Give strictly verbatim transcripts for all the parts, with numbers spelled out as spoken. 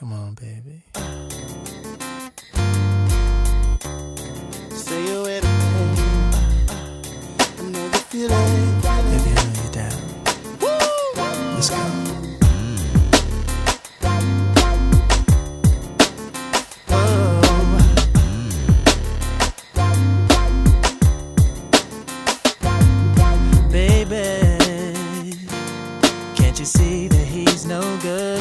Come on, baby. Say you're with me. I know the feeling. Baby, I know you're down. Woo! Let's go. You see that he's no good,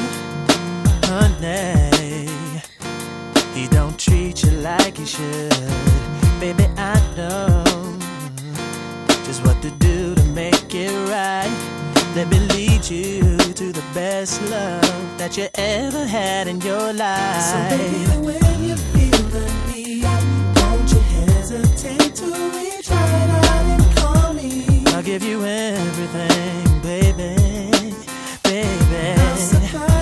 honey. He don't treat you like he should. Baby, I know just what to do to make it right. Let me lead you to the best love that you ever had in your life. So baby, when you feel the need, don't you hesitate to reach right out and call me. I'll give you everything, baby. Baby, I'll supply